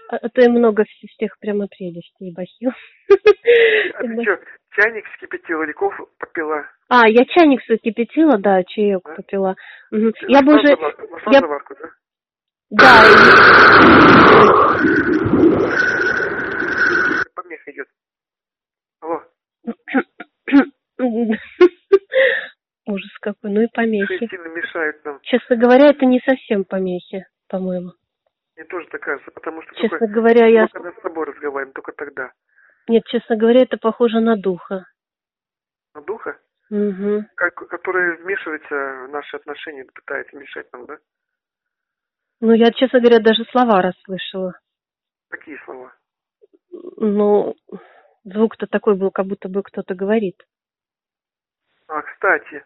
А ты много всех прямо прелестей бахил. А ты что, чайник вскипятила или кофе попила? А, я чайник вскипятила, да, чаек попила. Угу. Я бы уже... Нашла заварку, да? Да. Помеха идет. Алло. Ужас какой, ну и помехи. Сильно мешают нам. Честно говоря, это не совсем помехи, по-моему. Мне тоже так кажется, потому что честно только говоря, я... когда с тобой разговариваем, только тогда. Нет, честно говоря, это похоже на духа. На духа? Угу. Который вмешивается в наши отношения, пытается мешать нам, да? Ну, я, честно говоря, даже слова расслышала. Какие слова? Ну, звук-то такой был, как будто бы кто-то говорит. А, кстати,